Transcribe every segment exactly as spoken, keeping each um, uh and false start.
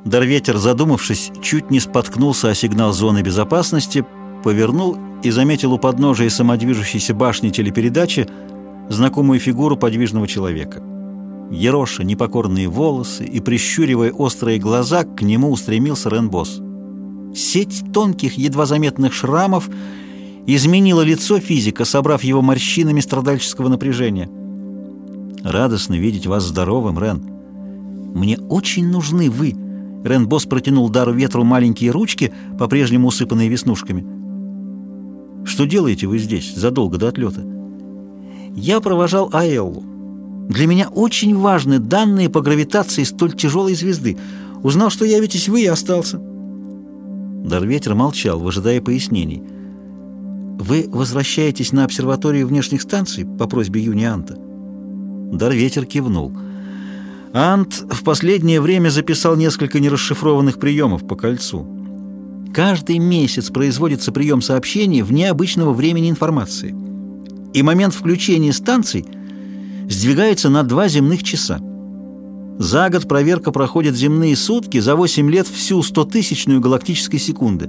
Дарветер, задумавшись, чуть не споткнулся о сигнал зоны безопасности, повернул и заметил у подножия самодвижущейся башни телепередачи знакомую фигуру подвижного человека. Ероша непокорные волосы и прищуривая острые глаза, к нему устремился Рен-босс. Сеть тонких, едва заметных шрамов изменила лицо физика, собрав его морщинами страдальческого напряжения. «Радостно видеть вас здоровым, Рен. Мне очень нужны вы». Рен-босс протянул Дару Ветру маленькие ручки, по-прежнему усыпанные веснушками. «Что делаете вы здесь задолго до отлета?» «Я провожал Аэллу. Для меня очень важны данные по гравитации столь тяжелой звезды. Узнал, что явитесь вы, и остался». Дарветер молчал, выжидая пояснений. «Вы возвращаетесь на обсерваторию внешних станций по просьбе Юни Анта?» Дарветер кивнул. Ант в последнее время записал несколько нерасшифрованных приемов по кольцу. Каждый месяц производится прием сообщений вне обычного времени информации, и момент включения станций сдвигается на два земных часа. За год проверка проходит земные сутки, за восемь лет всю стотысячную галактической секунды.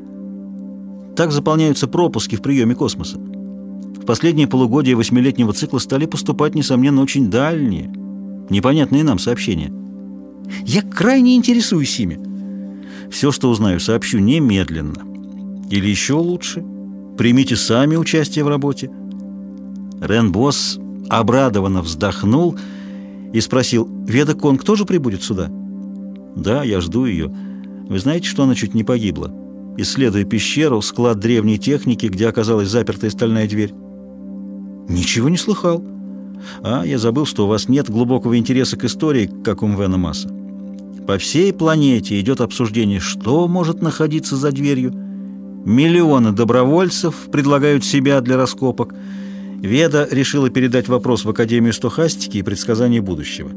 Так заполняются пропуски в приеме космоса. В последние полугодия восьмилетнего цикла стали поступать, несомненно, очень дальние, непонятные нам сообщения. Я крайне интересуюсь ими. Все, что узнаю, сообщу немедленно. Или еще лучше, примите сами участие в работе. Рен-босс обрадованно вздохнул и спросил: «Веда Конг тоже прибудет сюда?» «Да, я жду ее. Вы знаете, что она чуть не погибла, исследуя пещеру, склад древней техники, где оказалась запертая стальная дверь?» «Ничего не слыхал. А, я забыл, что у вас нет глубокого интереса к истории, как у Мвена Масса. По всей планете идет обсуждение, что может находиться за дверью. Миллионы добровольцев предлагают себя для раскопок. Веда решила передать вопрос в Академию стохастики и предсказаний будущего».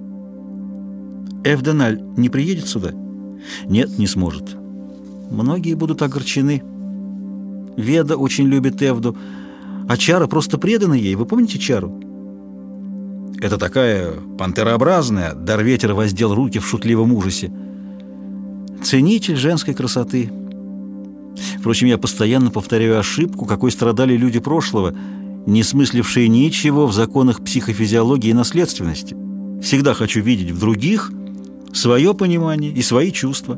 «Эвденаль не приедет сюда?» «Нет, не сможет. Многие будут огорчены. Веда очень любит Эвду, а Чара просто предана ей. Вы помните Чару?» «Это такая пантерообразная», — Дарветер воздел руки в шутливом ужасе. «Ценитель женской красоты. Впрочем, я постоянно повторяю ошибку, какой страдали люди прошлого, не смыслившие ничего в законах психофизиологии и наследственности. Всегда хочу видеть в других свое понимание и свои чувства».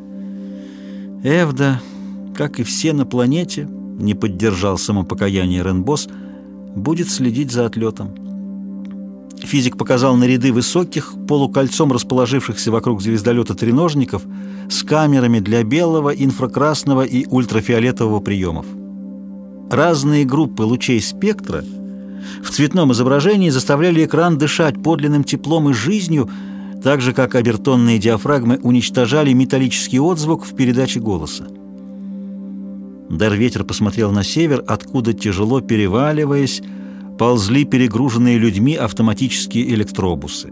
Эвда, как и все на планете, не поддержал самопокаяние Рен-босс, будет следить за отлетом. Физик показал на ряды высоких, полукольцом расположившихся вокруг звездолета треножников с камерами для белого, инфракрасного и ультрафиолетового приемов. Разные группы лучей спектра в цветном изображении заставляли экран дышать подлинным теплом и жизнью, так же, как обертонные диафрагмы уничтожали металлический отзвук в передаче голоса. Дарветер посмотрел на север, откуда, тяжело переваливаясь, ползли перегруженные людьми автоматические электробусы.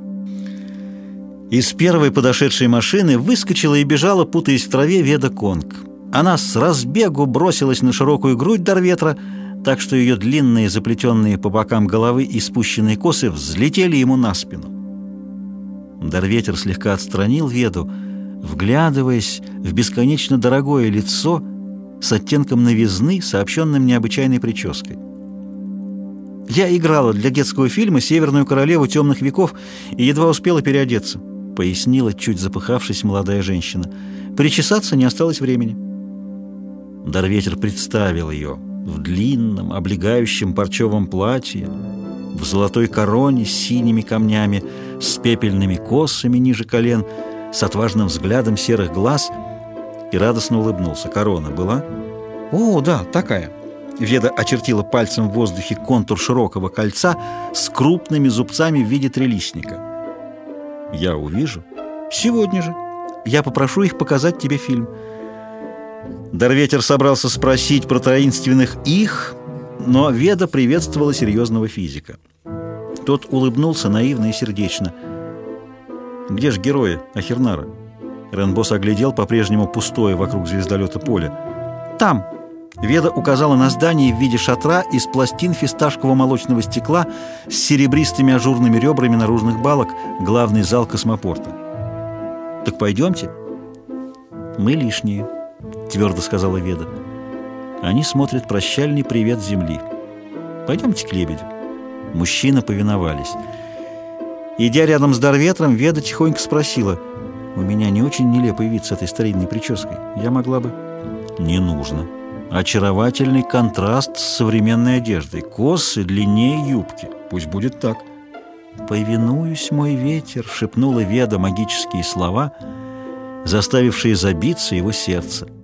Из первой подошедшей машины выскочила и бежала, путаясь в траве, Веда Конг. Она с разбегу бросилась на широкую грудь Дарветра, так что ее длинные, заплетенные по бокам головы и спущенные косы взлетели ему на спину. Дарветер слегка отстранил Веду, вглядываясь в бесконечно дорогое лицо с оттенком новизны, сообщенным необычайной прической. «Я играла для детского фильма «Северную королеву темных веков» и едва успела переодеться», — пояснила, чуть запыхавшись, молодая женщина. «Причесаться не осталось времени». Дарветер представил ее в длинном, облегающем парчевом платье, в золотой короне с синими камнями, с пепельными косами ниже колен, с отважным взглядом серых глаз, и радостно улыбнулся. «Корона была?» «О, да, такая». Веда очертила пальцем в воздухе контур широкого кольца с крупными зубцами в виде трилистника. «Я увижу?» «Сегодня же. Я попрошу их показать тебе фильм». Дарветер собрался спросить про таинственных «их», но Веда приветствовала серьезного физика. Тот улыбнулся наивно и сердечно. «Где же герои Ахернара?» Рен-босс оглядел по-прежнему пустое вокруг звездолета поле. «Там!» Веда указала на здание в виде шатра из пластин фисташково-молочного стекла с серебристыми ажурными ребрами наружных балок, главный зал космопорта. Так пойдемте. Мы лишние, твердо сказала Веда. Они смотрят прощальный привет земли. Пойдемте к лебедю. Мужчины повиновались. Идя рядом с Дарветром, Веда тихонько спросила: «У меня не очень нелепый вид с этой старинной прической. Я могла бы...» «Не нужно. Очаровательный контраст с современной одеждой. Косы длиннее юбки. Пусть будет так». «Повинуюсь, мой ветер», — шепнула Веда магические слова, заставившие забиться его сердце.